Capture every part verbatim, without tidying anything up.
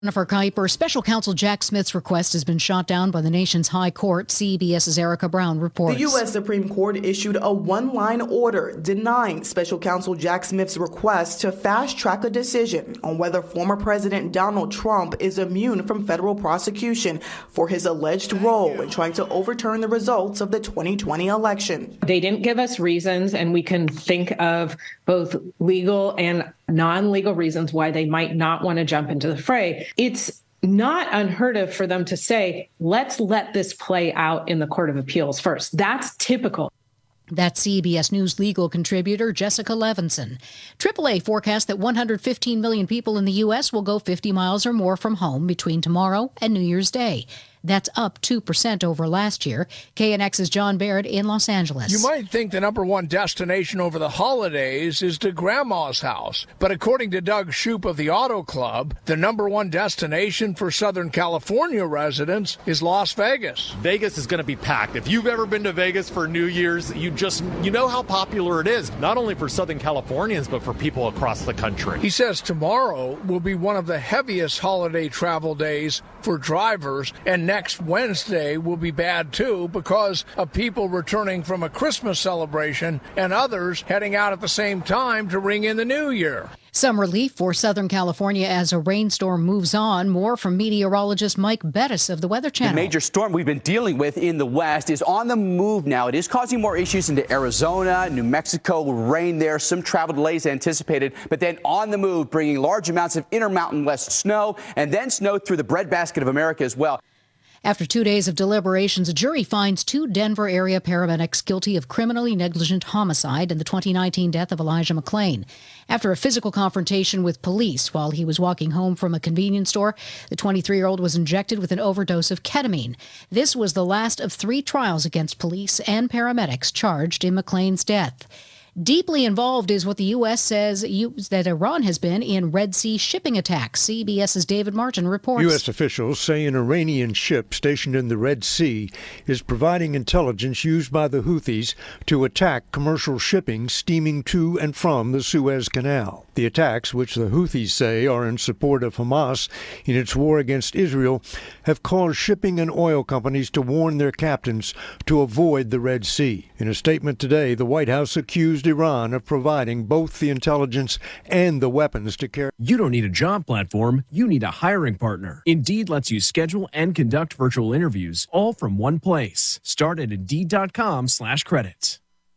Jennifer Kuiper, special counsel Jack Smith's request has been shot down by the nation's high court. CBS's Erica Brown reports. The U S Supreme Court issued a one-line order denying special counsel Jack Smith's request to fast-track a decision on whether former President Donald Trump is immune from federal prosecution for his alleged role in trying to overturn the results of the twenty twenty election. They didn't give us reasons, and we can think of both legal and non-legal reasons why they might not want to jump into the fray. It's not unheard of for them to say, let's let this play out in the Court of Appeals first. That's typical. That's C B S News legal contributor Jessica Levinson. triple A forecasts that one hundred fifteen million people in the U S will go fifty miles or more from home between tomorrow and New Year's Day. That's up two percent over last year. K N X's John Baird in Los Angeles. You might think the number one destination over the holidays is to Grandma's house. But according to Doug Shoup of the Auto Club, the number one destination for Southern California residents is Las Vegas. Vegas is going to be packed. If you've ever been to Vegas for New Year's, you just, you know how popular it is, not only for Southern Californians, but for people across the country. He says tomorrow will be one of the heaviest holiday travel days for drivers, and next Wednesday will be bad too because of people returning from a Christmas celebration and others heading out at the same time to ring in the new year. Some relief for Southern California as a rainstorm moves on. More from meteorologist Mike Bettis of the Weather Channel. The major storm we've been dealing with in the West is on the move now. It is causing more issues into Arizona, New Mexico. Rain there, some travel delays anticipated, but then on the move, bringing large amounts of intermountain west snow and then snow through the breadbasket of America as well. After two days of deliberations, a jury finds two Denver area paramedics guilty of criminally negligent homicide in the twenty nineteen death of Elijah McClain. After a physical confrontation with police while he was walking home from a convenience store, the twenty-three-year-old was injected with an overdose of ketamine. This was the last of three trials against police and paramedics charged in McClain's death. Deeply involved is what the U S says that Iran has been in Red Sea shipping attacks. CBS's David Martin reports. U S officials say an Iranian ship stationed in the Red Sea is providing intelligence used by the Houthis to attack commercial shipping steaming to and from the Suez Canal. The attacks, which the Houthis say are in support of Hamas in its war against Israel, have caused shipping and oil companies to warn their captains to avoid the Red Sea. In a statement today, the White House accused Iran of providing both the intelligence and the weapons to carry. You don't need a job platform, you need a hiring partner. Indeed lets you schedule and conduct virtual interviews all from one place. Start at Indeed.com slash credits.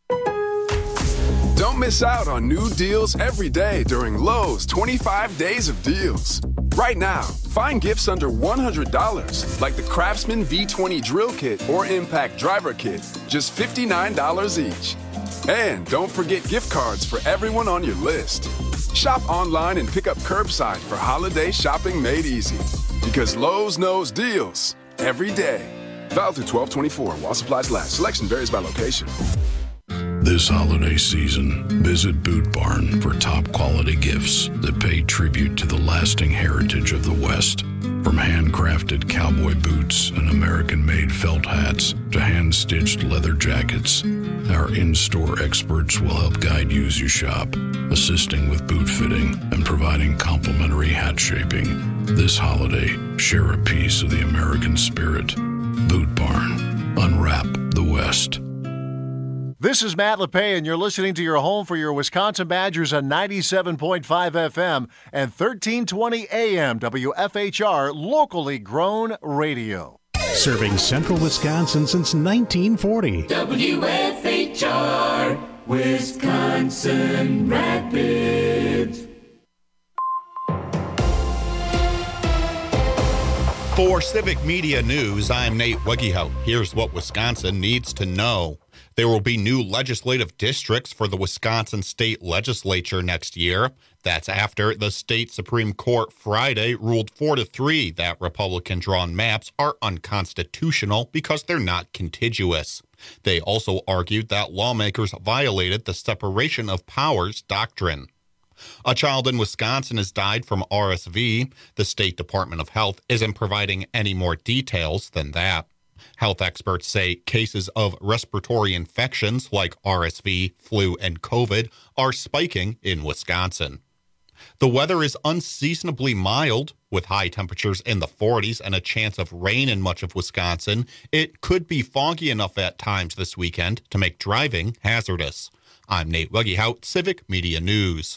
Don't miss out on new deals every day during Lowe's twenty-five days of deals. Right now, find gifts under one hundred dollars, like the Craftsman V twenty Drill Kit or Impact Driver Kit, just fifty-nine dollars each. And don't forget gift cards for everyone on your list. Shop online and pick up curbside for holiday shopping made easy. Because Lowe's knows deals every day. Valid through twelve twenty-four while supplies last. Selection varies by location. This holiday season, visit Boot Barn for top quality gifts that pay tribute to the lasting heritage of the West. From handcrafted cowboy boots and American-made felt hats to hand-stitched leather jackets, our in-store experts will help guide you as you shop, assisting with boot fitting and providing complimentary hat shaping. This holiday, share a piece of the American spirit. Boot Barn. Unwrap the West. This is Matt LePay, and you're listening to your home for your Wisconsin Badgers on ninety-seven point five F M and thirteen twenty A M W F H R, locally grown radio. Serving central Wisconsin since nineteen forty. W F H R, Wisconsin Rapids. For Civic Media News, I'm Nate Wegehout. Here's what Wisconsin needs to know. There will be new legislative districts for the Wisconsin State Legislature next year. That's after the state Supreme Court Friday ruled four to three that Republican-drawn maps are unconstitutional because they're not contiguous. They also argued that lawmakers violated the separation of powers doctrine. A child in Wisconsin has died from R S V. The State Department of Health isn't providing any more details than that. Health experts say cases of respiratory infections like R S V, flu, and COVID are spiking in Wisconsin. The weather is unseasonably mild with high temperatures in the forties and a chance of rain in much of Wisconsin. It could be foggy enough at times this weekend to make driving hazardous. I'm Nate Weggehout, Civic Media News.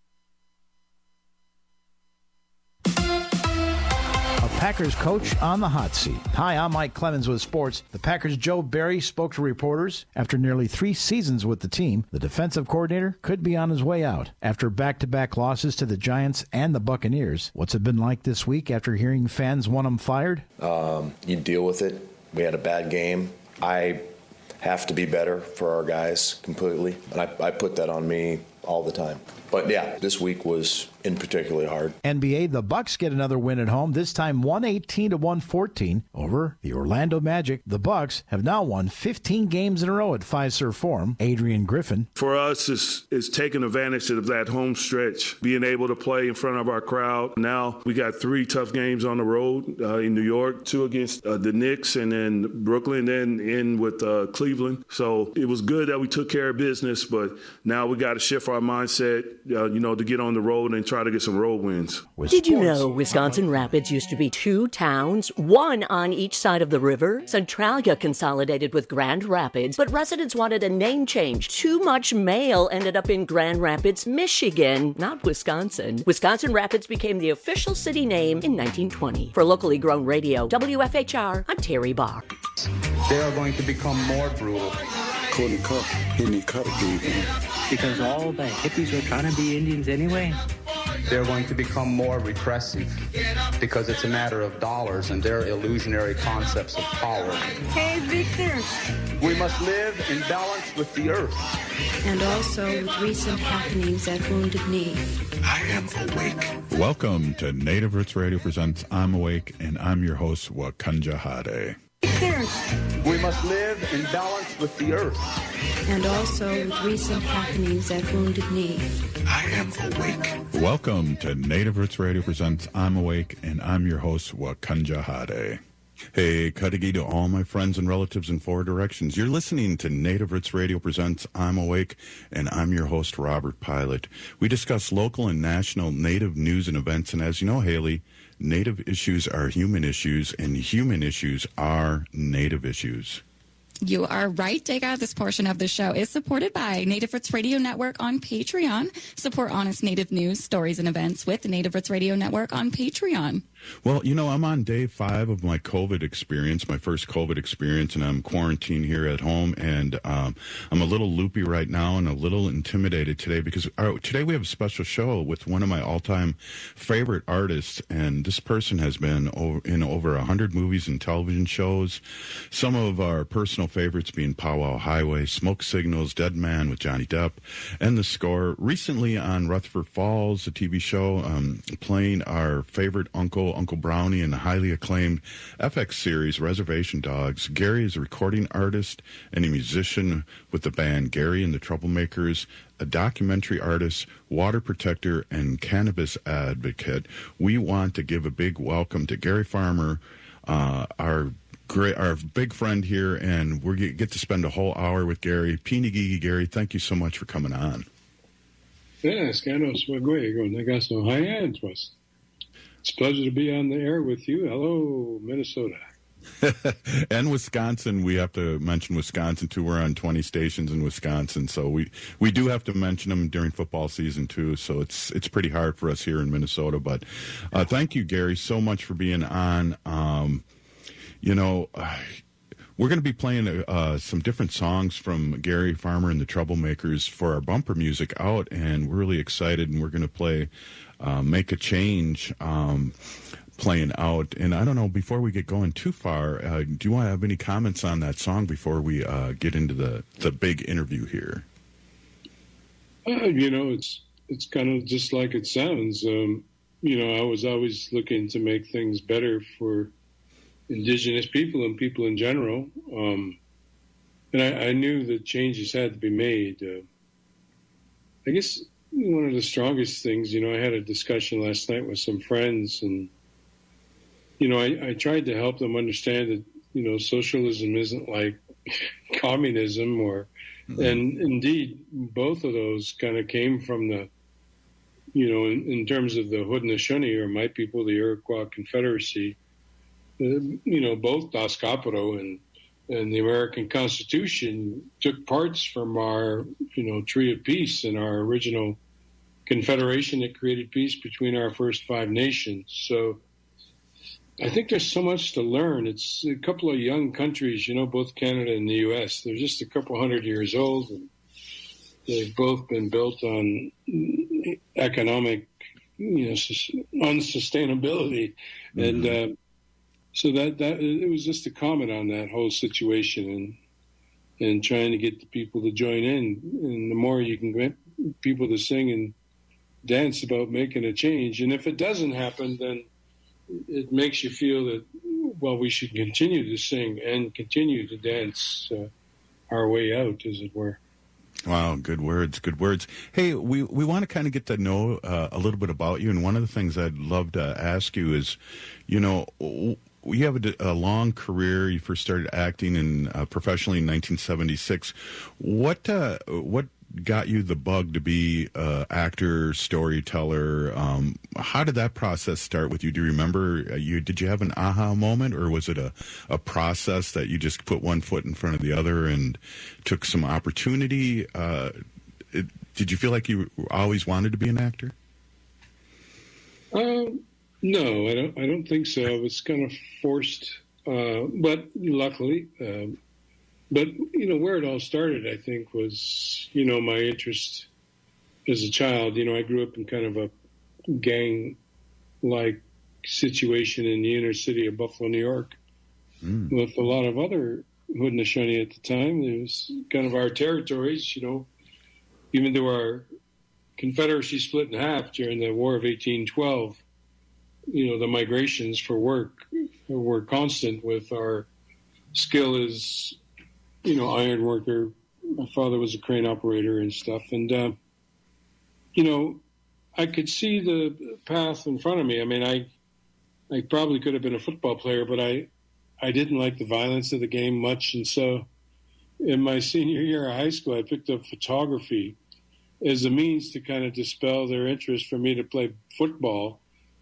Packers coach on the hot seat. Hi, I'm Mike Clemens with sports. The Packers' Joe Barry spoke to reporters. After nearly three seasons with the team, the defensive coordinator could be on his way out. After back-to-back losses to the Giants and the Buccaneers, what's it been like this week after hearing fans want him fired? Um, you deal with it. We had a bad game. I have to be better for our guys completely, and I, I put that on me all the time. But yeah, this week was in particularly hard. N B A, the Bucks get another win at home, this time one eighteen to one fourteen over the Orlando Magic. The Bucks have now won fifteen games in a row at Fiserv Forum. Adrian Griffin. For us, it's, it's taking advantage of that home stretch, being able to play in front of our crowd. Now we got three tough games on the road uh, in New York, two against uh, the Knicks, and then Brooklyn, and in with uh, Cleveland. So it was good that we took care of business, but now we got to shift our mindset, uh, you know, to get on the road and try to get some road wins. Did you know Wisconsin Rapids used to be two towns, one on each side of the river? Centralia consolidated with Grand Rapids, but residents wanted a name change. Too much mail ended up in Grand Rapids, Michigan, not Wisconsin. Wisconsin Rapids became the official city name in nineteen twenty. For locally grown radio, W F H R, I'm Terry Barr. They are going to become more brutal. Couldn't cut, didn't cut it, because all the hippies were trying to be Indians anyway. They're going to become more repressive because it's a matter of dollars and their illusionary concepts of power. Hey, Victor. We must live in balance with the earth. And also with recent happenings at Wounded Knee. I am awake. Welcome to Native Roots Radio presents I'm Awake, and I'm your host, Wakanja Hade. There. We must live in balance with the earth. And also with recent happenings at Wounded Knee. I am awake. Welcome to Native Roots Radio presents I'm Awake, and I'm your host, Wakanja Hade. Hey, Kadagi to all my friends and relatives in four directions. You're listening to Native Roots Radio presents I'm Awake, and I'm your host, Robert Pilot. We discuss local and national Native news and events, and as you know, Haley, Native issues are human issues, and human issues are Native issues. You are right, Dega. This portion of the show is supported by Native Roots Radio Network on Patreon. Support honest Native news, stories, and events with the Native Roots Radio Network on Patreon. Well, you know, I'm on day five of my COVID experience, my first COVID experience, and I'm quarantined here at home, and um, I'm a little loopy right now and a little intimidated today because our, today we have a special show with one of my all-time favorite artists, and this person has been over, in over one hundred movies and television shows. Some of our personal favorites being Powwow Highway, Smoke Signals, Dead Man with Johnny Depp, and The Score. Recently on Rutherford Falls, a T V show, um, playing our favorite uncle, Uncle Brownie, in the highly acclaimed F X series Reservation Dogs. Gary is a recording artist and a musician with the band Gary and the Troublemakers, a documentary artist, water protector, and cannabis advocate. We want to give a big welcome to Gary Farmer, uh, our great, our big friend here, and we get to spend a whole hour with Gary. Pinigigi, Gary, thank you so much for coming on. Yes, It's a pleasure to be on the air with you. Hello, Minnesota. And Wisconsin. We have to mention Wisconsin, too. We're on twenty stations in Wisconsin, so we, we do have to mention them during football season, too. So it's it's pretty hard for us here in Minnesota. But uh, thank you, Gary, so much for being on. Um, you know, uh, we're going to be playing uh, some different songs from Gary Farmer and the Troublemakers for our bumper music out, and we're really excited, and we're going to play uh, Make a Change um, playing out. And I don't know, before we get going too far, uh, do you want to have any comments on that song before we uh, get into the, the big interview here? Uh, you know, it's it's kind of just like it sounds. Um, you know, I was always looking to make things better for Indigenous people and people in general. Um, and I, I knew that changes had to be made. Uh, I guess one of the strongest things, you know, I had a discussion last night with some friends, and, you know, I, I tried to help them understand that, you know, socialism isn't like communism or, mm-hmm. and indeed, both of those kind of came from the, you know, in, in terms of the Haudenosaunee, or my people, the Iroquois Confederacy, uh, you know, both Das Caporo and and the American Constitution took parts from our, you know, Tree of Peace and our original confederation that created peace between our first five nations. So I think there's so much to learn. It's a couple of young countries, you know, both Canada and the U S. They're just a couple hundred years old, and they've both been built on economic, you know, unsustainability. Mm-hmm. And uh, so that, that it was just a comment on that whole situation, and and trying to get the people to join in. And the more you can get people to sing and dance about making a change. And if it doesn't happen, then it makes you feel that, well, we should continue to sing and continue to dance uh, our way out, as it were. Wow, good words, good words. Hey, we, we want to kind of get to know uh, a little bit about you, and one of the things I'd love to ask you is, you know, you have a, a long career. You first started acting in uh, professionally in nineteen seventy-six. What uh, what got you the bug to be uh, actor, storyteller? Um, how did that process start with you? Do you remember? Uh, you did you have an aha moment, or was it a, a process that you just put one foot in front of the other and took some opportunity? Uh, it, did you feel like you always wanted to be an actor? Um, no, I don't. I don't think so. I was kind of forced, uh, but luckily. Um, But, you know, where it all started, I think, was, you know, my interest as a child. You know, I grew up in kind of a gang-like situation in the inner city of Buffalo, New York, mm. with a lot of other Haudenosaunee at the time. It was kind of our territories, you know, even though our Confederacy split in half during the War of eighteen twelve, you know, the migrations for work were constant with our skill as, you know, iron worker. My father was a crane operator and stuff. And, uh, you know, I could see the path in front of me. I mean, I I probably could have been a football player, but I, I didn't like the violence of the game much. And so in my senior year of high school, I picked up photography as a means to kind of dispel their interest for me to play football.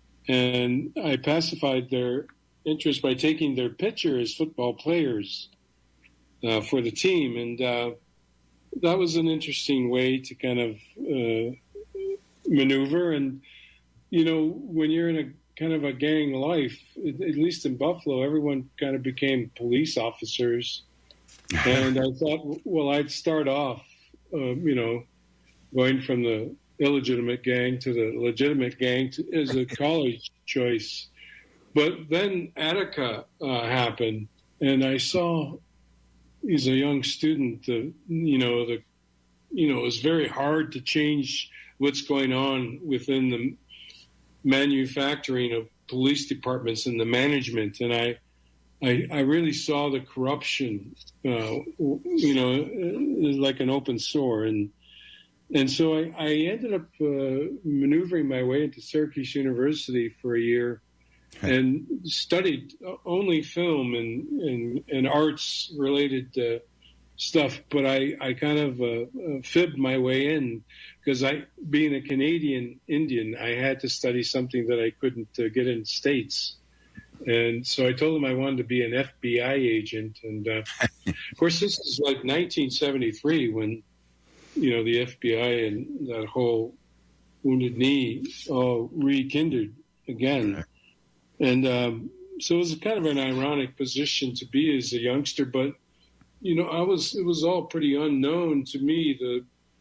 And I pacified their interest by taking their picture as football players Uh, for the team, and uh, that was an interesting way to kind of uh, maneuver. And you know, when you're in a kind of a gang life, at least in Buffalo, everyone kind of became police officers. And I thought, well, I'd start off, uh, you know, going from the illegitimate gang to the legitimate gang to, as a college choice. But then Attica uh, happened, and I saw. He's a young student, uh, you know, the, you know, it's very hard to change what's going on within the manufacturing of police departments and the management. And I, I, I really saw the corruption, uh, you know, like an open sore. And, and so I, I ended up uh, maneuvering my way into Syracuse University for a year. And studied only film and, and, and arts-related uh, stuff, but I, I kind of uh, uh, fibbed my way in because I, being a Canadian Indian, I had to study something that I couldn't uh, get in the States. And so I told them I wanted to be an F B I agent. And, uh, of course, this is like nineteen seventy-three when, you know, the F B I and that whole Wounded Knee all rekindled again. And um, so it was kind of an ironic position to be as a youngster, but, you know, I was, it was all pretty unknown to me, the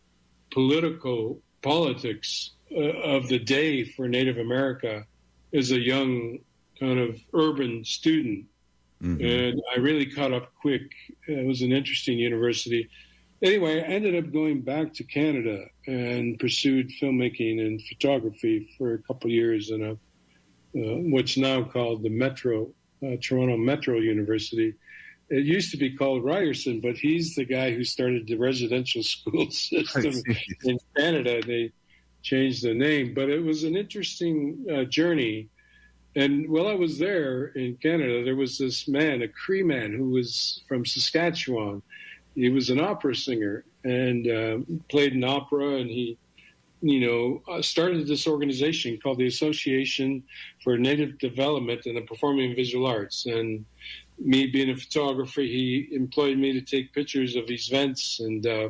political politics uh, of the day for Native America as a young kind of urban student. Mm-hmm. And I really caught up quick. It was an interesting university. Anyway, I ended up going back to Canada and pursued filmmaking and photography for a couple of years in a Uh, what's now called the Metro, uh, Toronto Metro University. It used to be called Ryerson, but he's the guy who started the residential school system in Canada. They changed the name, but it was an interesting uh, journey. And while I was there in Canada, there was this man, a Cree man, who was from Saskatchewan. He was an opera singer and uh, played in opera, and he you know, uh, started this organization called the Association for Native Development and the Performing and Visual Arts. And me being a photographer, he employed me to take pictures of these events. And uh,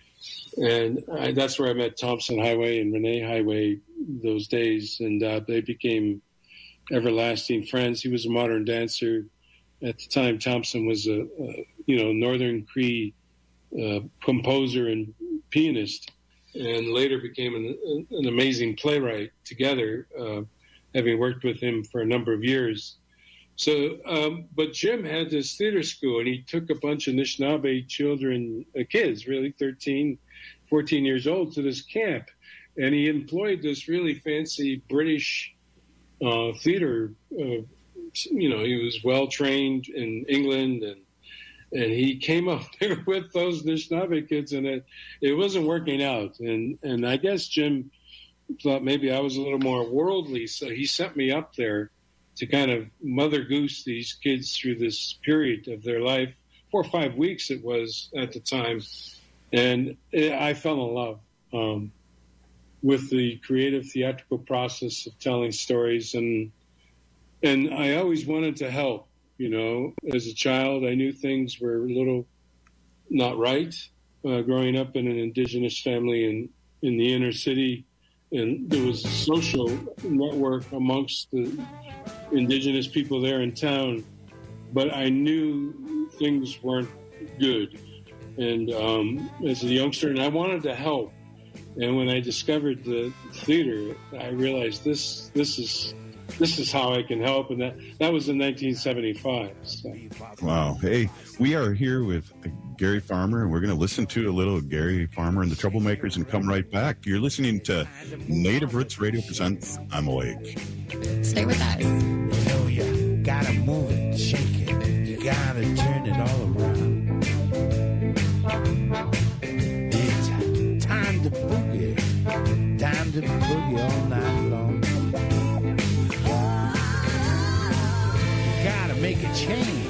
and I, that's where I met Thompson Highway and Renee Highway those days. And uh, they became everlasting friends. He was a modern dancer. At the time, Thompson was a, a you know, Northern Cree uh, composer and pianist, and later became an, an amazing playwright together, uh, having worked with him for a number of years. So, um, but Jim had this theater school, and he took a bunch of Anishinaabe children, uh, kids, really thirteen, fourteen years old, to this camp. And he employed this really fancy British uh, theater. Uh, you know, he was well-trained in England, and and he came up there with those Anishinaabe kids, and it, it wasn't working out. And, and I guess Jim thought maybe I was a little more worldly, so he sent me up there to kind of mother goose these kids through this period of their life. Four or five weeks it was at the time. And it, I fell in love um, with the creative theatrical process of telling stories. And and I always wanted to help. You know, as a child, I knew things were a little not right. Uh, growing up in an indigenous family in, in the inner city, and there was a social network amongst the indigenous people there in town, but I knew things weren't good. And um, as a youngster, and I wanted to help. And when I discovered the theater, I realized this this is this is how I can help. And that, that was in nineteen seventy-five. So. Wow. Hey, we are here with Gary Farmer, and we're going to listen to a little Gary Farmer and the Troublemakers and come right back. You're listening to Native Roots Radio presents I'm Awake. Stay with us. You know, you gotta move it, shake it. You gotta turn it all around. It's time to boogie. Time to boogie all night long. You gotta make a change.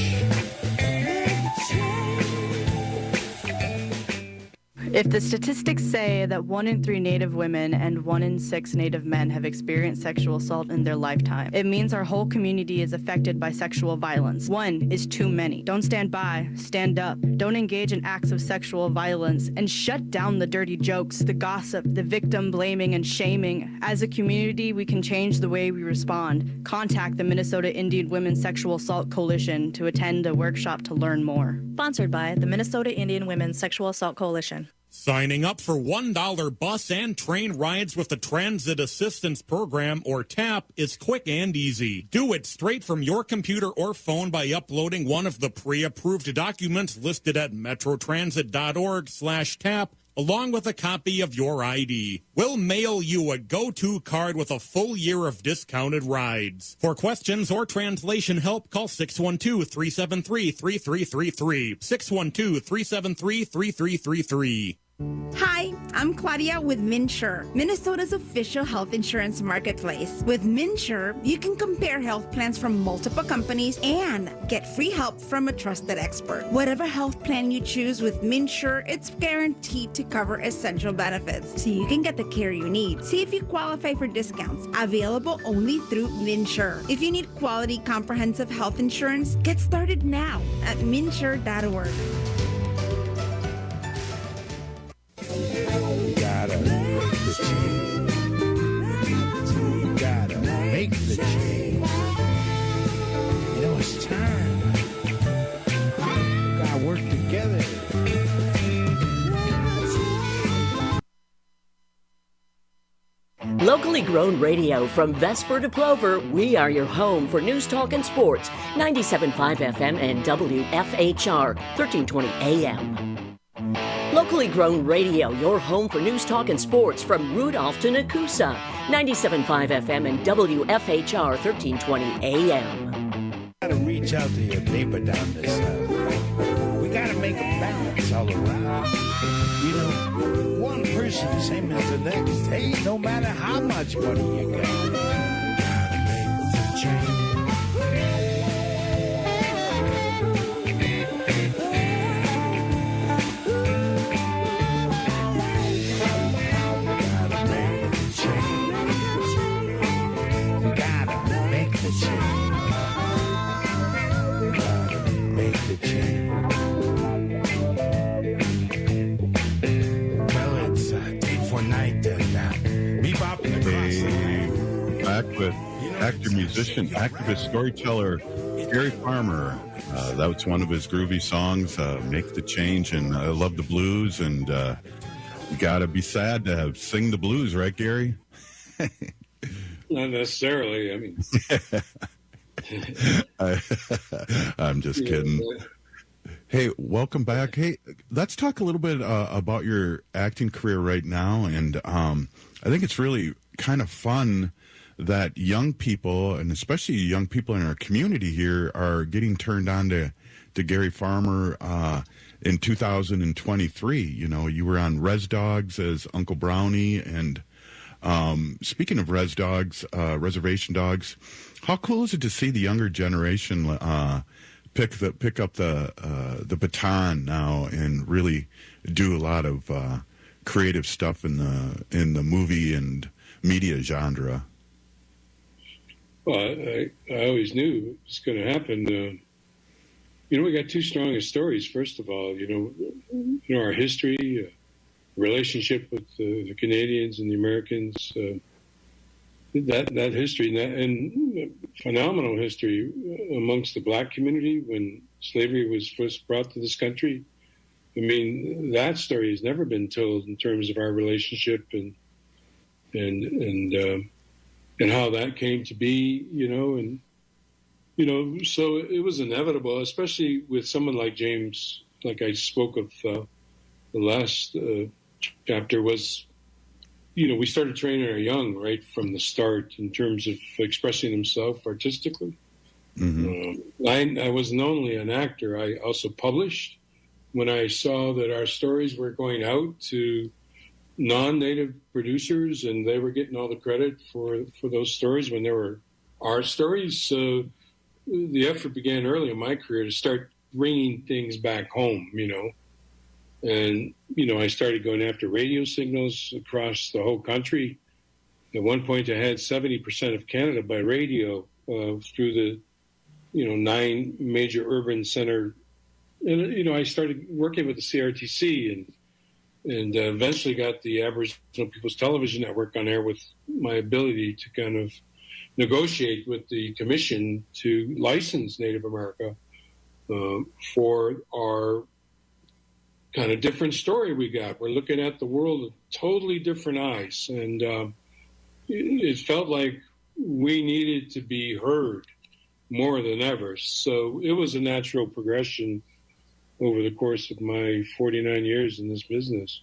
If the statistics say that one in three Native women and one in six Native men have experienced sexual assault in their lifetime, it means our whole community is affected by sexual violence. One is too many. Don't stand by, stand up. Don't engage in acts of sexual violence, and shut down the dirty jokes, the gossip, the victim blaming and shaming. As a community, we can change the way we respond. Contact the Minnesota Indian Women's Sexual Assault Coalition to attend a workshop to learn more. Sponsored by the Minnesota Indian Women's Sexual Assault Coalition. Signing up for one dollar bus and train rides with the Transit Assistance Program, or TAP, is quick and easy. Do it straight from your computer or phone by uploading one of the pre-approved documents listed at metrotransit.org slash TAP, along with a copy of your I D. We'll mail you a go-to card with a full year of discounted rides. For questions or translation help, call six one two, three seven three, three three three three, six one two, three seven three, three three three three. Hi, I'm Claudia with MNsure, Minnesota's official health insurance marketplace. With MNsure, you can compare health plans from multiple companies and get free help from a trusted expert. Whatever health plan you choose with MNsure, it's guaranteed to cover essential benefits, so you can get the care you need. See if you qualify for discounts, available only through MNsure. If you need quality, comprehensive health insurance, get started now at minsure dot org. You gotta make the change. You gotta make the change. You know, it's time. We gotta work together. Locally grown radio from Vesper to Plover, we are your home for news, talk, and sports. ninety-seven point five F M and W F H R, thirteen twenty A M. Locally grown radio, your home for news, talk, and sports from Rudolph to Nakusa. ninety-seven point five F M and W F H R, thirteen twenty A M. Gotta reach out to your neighbor down this side. We gotta make a balance all around. You know, one person same as the next. Hey, no matter how much money you got, gotta make the change. actor, musician, activist, storyteller, Gary Farmer. Uh, that was one of his groovy songs, uh, Make the Change, and I love the blues, and uh, you got to be sad to have, sing the blues, right, Gary? Not necessarily. I mean, I, I'm just yeah, kidding. but- Hey, welcome back. Hey, let's talk a little bit uh, about your acting career right now. And um, I think it's really kind of fun that young people, and especially young people in our community here, are getting turned on to, to Gary Farmer uh, in two thousand twenty-three. You know, you were on Res Dogs as Uncle Brownie. And um, speaking of Res Dogs, uh, Reservation Dogs, how cool is it to see the younger generation uh pick the pick up the uh, the baton now and really do a lot of uh, creative stuff in the in the movie and media genre? Well, I, I always knew it was going to happen. Uh, you know, we got two strongest stories. First of all, you know, you know our history, uh, relationship with uh, the Canadians and the Americans. Uh, That that history and, that, and phenomenal history amongst the black community when slavery was first brought to this country. I mean, that story has never been told in terms of our relationship and and and uh, and how that came to be. You know, and you know, so it was inevitable, especially with someone like James, like I spoke of uh, the last uh, chapter was. You know, we started training our young right from the start in terms of expressing himself artistically. Mm-hmm. Um, I, I wasn't only an actor, I also published. When I saw that our stories were going out to non-native producers and they were getting all the credit for, for those stories when they were our stories, so the effort began early in my career to start bringing things back home, you know. And, you know, I started going after radio signals across the whole country. At one point, I had seventy percent of Canada by radio uh, through the, you know, nine major urban center. And, you know, I started working with the C R T C and and uh, eventually got the Aboriginal People's Television Network on air with my ability to kind of negotiate with the commission to license Native America uh, for our kind of different story we got. We're looking at the world with totally different eyes. And um, it, it felt like we needed to be heard more than ever. So it was a natural progression over the course of my forty-nine years in this business.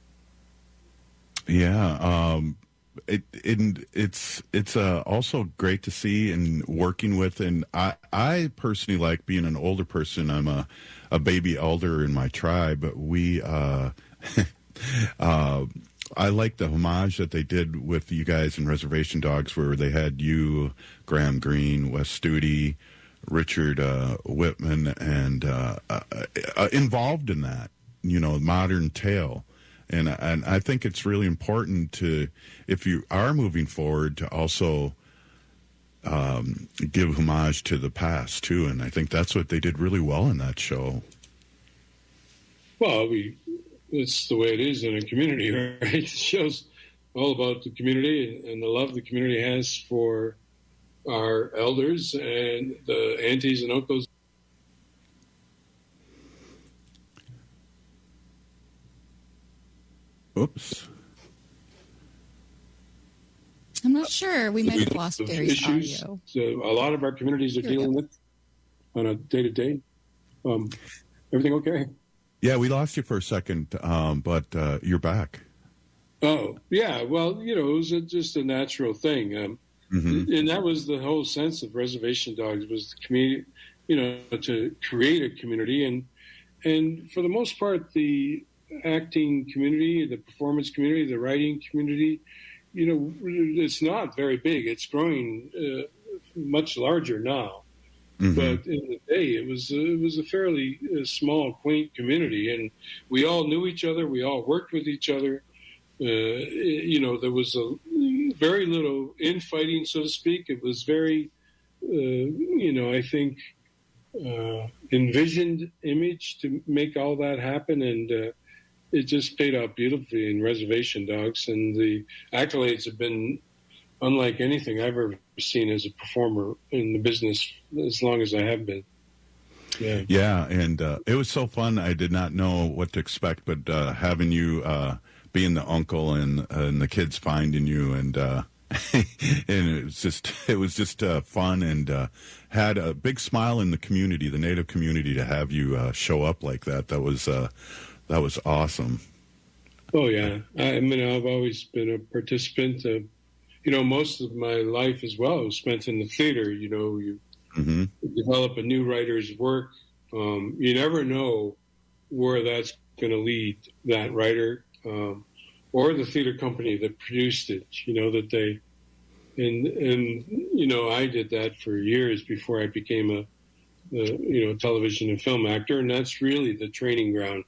Yeah. Um, it, it, it's it's uh, also great to see and working with. And I, I personally like being an older person. I'm a a baby elder in my tribe, but we, uh, uh, I like the homage that they did with you guys in Reservation Dogs, where they had you, Graham Greene, Wes Studi, Richard uh, Whitman, and uh, uh, uh, involved in that, you know, modern tale. And, and I think it's really important to, if you are moving forward, to also Um, give homage to the past too, and I think that's what they did really well in that show. Well, we it's the way it is in a community, right? The show's all about the community and the love the community has for our elders and the aunties and uncles. Oops. I'm not sure. We might have lost Gary's issues audio. So a lot of our communities are dealing with on a day-to-day. Um, everything okay? Yeah, we lost you for a second, um, but uh, you're back. Oh, yeah. Well, you know, it was a, just a natural thing. Um, mm-hmm. And that was the whole sense of Reservation Dogs, was the community, you know, to create a community. And, and for the most part, the acting community, the performance community, the writing community, you know, it's not very big. It's growing uh, much larger now. Mm-hmm. But in the day, it was uh, it was a fairly uh, small, quaint community, and we all knew each other. We all worked with each other. Uh, you know, there was a very little infighting, so to speak. It was very, uh, you know, I think uh, envisioned image to make all that happen, and uh, it just paid out beautifully in Reservation Dogs, and the accolades have been unlike anything I've ever seen as a performer in the business as long as I have been. Yeah, yeah, and uh, it was so fun. I did not know what to expect, but uh, having you uh, being the uncle and uh, and the kids finding you, and uh, and it was just it was just uh, fun, and uh, had a big smile in the community, the Native community, to have you uh, show up like that. That was uh, that was awesome. Oh yeah, I mean I've always been a participant. Uh, you know, most of my life as well was spent in the theater. You know, you. Mm-hmm. Develop a new writer's work. Um, you never know where that's going to lead that writer um, or the theater company that produced it. You know that they, and and you know I did that for years before I became a, a you know television and film actor, and that's really the training ground.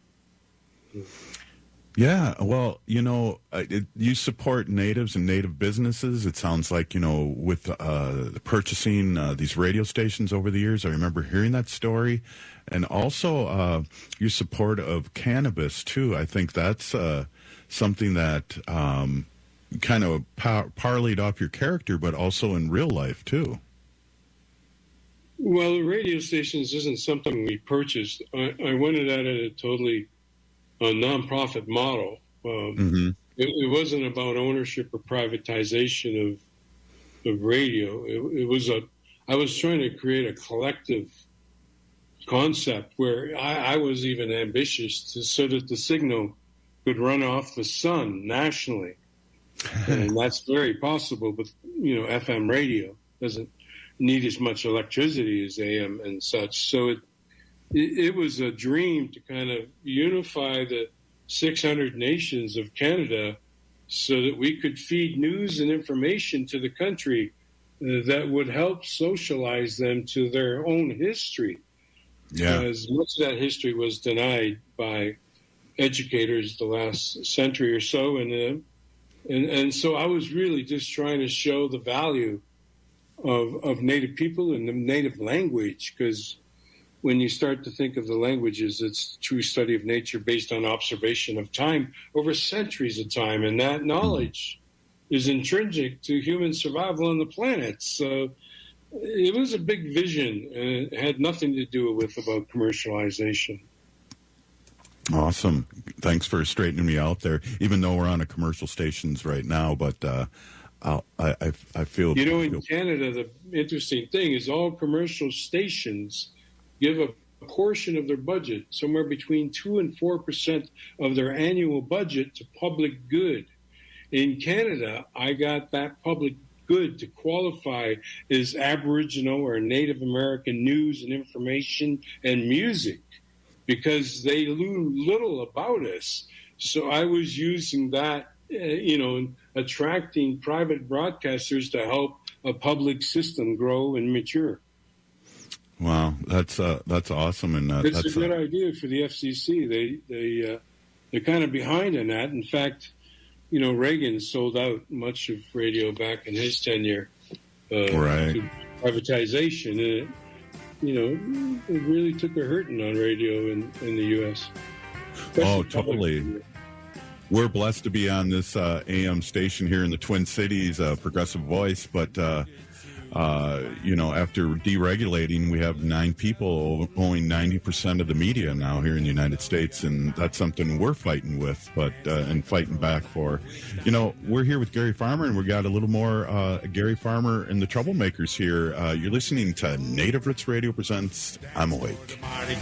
Yeah, well, you know, it, you support natives and native businesses. It sounds like, you know, with uh, purchasing uh, these radio stations over the years. I remember hearing that story. And also uh, your support of cannabis, too. I think that's uh, something that um, kind of par- parlayed off your character, but also in real life, too. Well, the radio stations isn't something we purchased. I, I went at it a totally a nonprofit model. Um, mm-hmm. it, it wasn't about ownership or privatization of of radio. It, it was a. I was trying to create a collective concept where I, I was even ambitious to so that the signal could run off the sun nationally, and that's very possible. But you know, F M radio doesn't need as much electricity as A M and such. So it. It was a dream to kind of unify the six hundred nations of Canada so that we could feed news and information to the country uh, that would help socialize them to their own history. Yeah. Because much of that history was denied by educators the last century or so. And, uh, and, and so I was really just trying to show the value of, of Native people and the Native language, because when you start to think of the languages, it's true study of nature based on observation of time over centuries of time. And that knowledge is intrinsic to human survival on the planet. So it was a big vision, and it had nothing to do with about commercialization. Awesome. Thanks for straightening me out there, even though we're on a commercial stations right now. But uh, I'll, I, I, I feel... You know, in Canada, the interesting thing is all commercial stations give a portion of their budget, somewhere between two and four percent of their annual budget, to public good. In Canada, I got that public good to qualify as Aboriginal or Native American news and information and music, because they knew little about us. So I was using that, uh, you know, attracting private broadcasters to help a public system grow and mature. Wow, that's uh, that's awesome, and uh, it's that's a good uh, idea for the F C C. They they uh, they're kind of behind in that. In fact, you know, Reagan sold out much of radio back in his tenure uh, right. to privatization, and it, you know, it really took a hurting on radio in, in the U S. Oh, totally. We're blessed to be on this uh, A M station here in the Twin Cities, uh, Progressive Voice, but. Uh, Uh, you know, after deregulating, we have nine people owning ninety percent of the media now here in the United States, and that's something we're fighting with, but uh, and fighting back for. You know, we're here with Gary Farmer, and we got a little more uh, Gary Farmer and the Troublemakers here. Uh, you're listening to Native Roots Radio presents I'm Awake.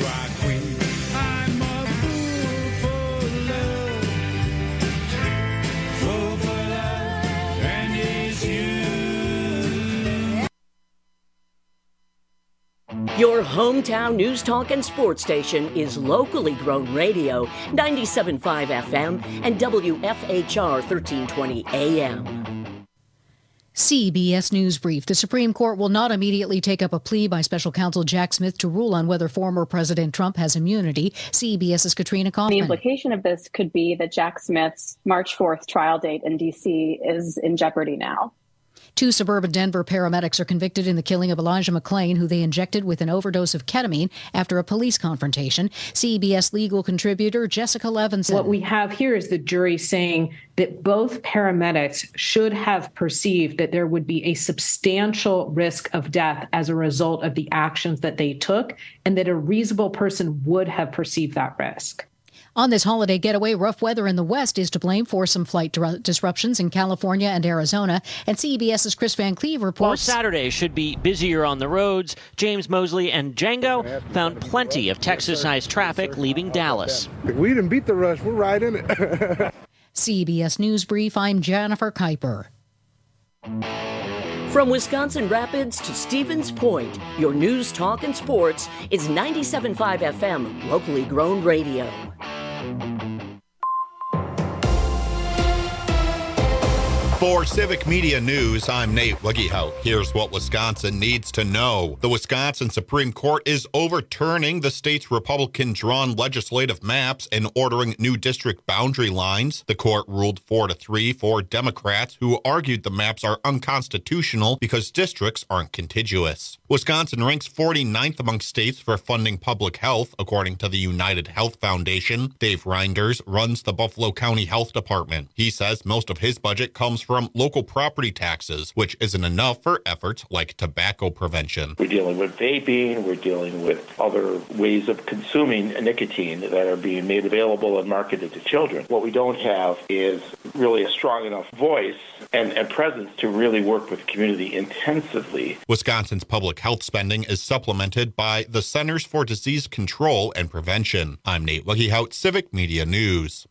Your hometown news, talk, and sports station is locally grown radio, ninety-seven point five F M and W F H R thirteen twenty A M. C B S News Brief. The Supreme Court will not immediately take up a plea by special counsel Jack Smith to rule on whether former President Trump has immunity. CBS's Katrina Kaufman. The implication of this could be that Jack Smith's March fourth trial date in D C is in jeopardy now. Two suburban Denver paramedics are convicted in the killing of Elijah McClain, who they injected with an overdose of ketamine after a police confrontation. C B S legal contributor Jessica Levinson. What we have here is the jury saying that both paramedics should have perceived that there would be a substantial risk of death as a result of the actions that they took, and that a reasonable person would have perceived that risk. On this holiday getaway, rough weather in the west is to blame for some flight dir- disruptions in California and Arizona. And CBS's Chris Van Cleve reports. While Saturday should be busier on the roads, James Mosley and Django found plenty of Texas-sized traffic leaving Dallas. If we didn't beat the rush, we're right in it. C B S News Brief, I'm Jennifer Kuiper. From Wisconsin Rapids to Stevens Point, your news, talk, and sports is ninety-seven point five F M, locally grown radio. For Civic Media News, I'm Nate Wiggyhout. Here's what Wisconsin needs to know. The Wisconsin Supreme Court is overturning the state's Republican-drawn legislative maps and ordering new district boundary lines. The court ruled four to three for Democrats, who argued the maps are unconstitutional because districts aren't contiguous. Wisconsin ranks forty-ninth among states for funding public health, according to the United Health Foundation. Dave Reinders runs the Buffalo County Health Department. He says most of his budget comes from local property taxes, which isn't enough for efforts like tobacco prevention. We're dealing with vaping, we're dealing with other ways of consuming nicotine that are being made available and marketed to children. What we don't have is really a strong enough voice and, and presence to really work with the community intensively. Wisconsin's public health spending is supplemented by the Centers for Disease Control and Prevention. I'm Nate Wiggyhout, Civic Media News.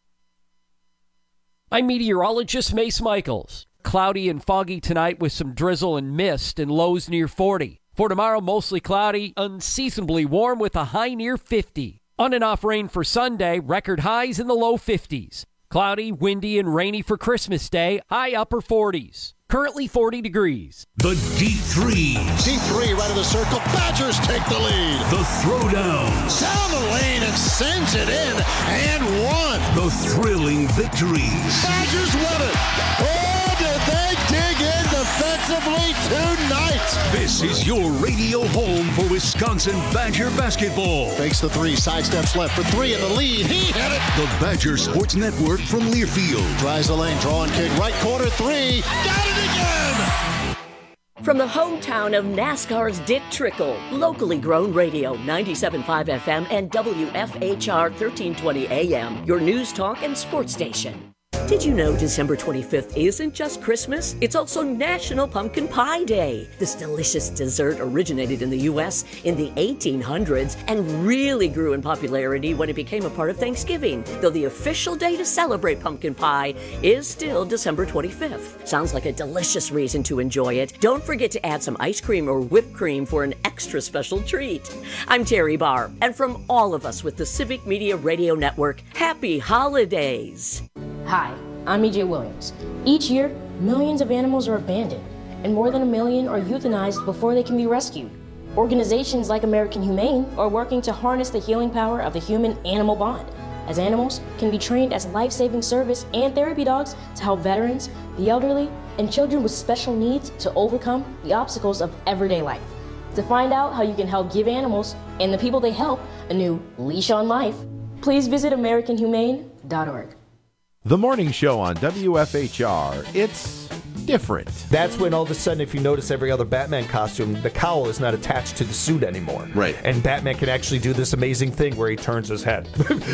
I'm meteorologist Mace Michaels. Cloudy and foggy tonight with some drizzle and mist and lows near forty. For tomorrow, mostly cloudy, unseasonably warm with a high near fifty. On and off rain for Sunday, record highs in the low fifties. Cloudy, windy, and rainy for Christmas Day, high upper forties. Currently forty degrees. The deep threes. Deep three, right of the circle. Badgers take the lead. The throwdowns. Down the lane and sends it in and one. The thrilling victories. Badgers won it. Oh, did they dig in defensively tonight? This is your radio home for Wisconsin Badger basketball. Fakes the three, sidesteps left for three in the lead. He hit it. The Badger Sports Network from Learfield. Tries the lane, draw and kick, right corner three. Got it again. From the hometown of NASCAR's Dick Trickle, locally grown radio, ninety-seven point five F M and W F H R thirteen twenty A M, your news, talk, and sports station. Did you know December twenty-fifth isn't just Christmas? It's also National Pumpkin Pie Day. This delicious dessert originated in the U S in the eighteen hundreds and really grew in popularity when it became a part of Thanksgiving, though the official day to celebrate pumpkin pie is still December twenty-fifth. Sounds like a delicious reason to enjoy it. Don't forget to add some ice cream or whipped cream for an extra special treat. I'm Terry Barr, and from all of us with the Civic Media Radio Network, happy holidays. Hi, I'm E J Williams. Each year, millions of animals are abandoned, and more than a million are euthanized before they can be rescued. Organizations like American Humane are working to harness the healing power of the human-animal bond, as animals can be trained as life-saving service and therapy dogs to help veterans, the elderly, and children with special needs to overcome the obstacles of everyday life. To find out how you can help give animals and the people they help a new leash on life, please visit american humane dot org. The morning show on W F H R, it's different. That's when all of a sudden, if you notice every other Batman costume, the cowl is not attached to the suit anymore. Right. And Batman can actually do this amazing thing where he turns his head.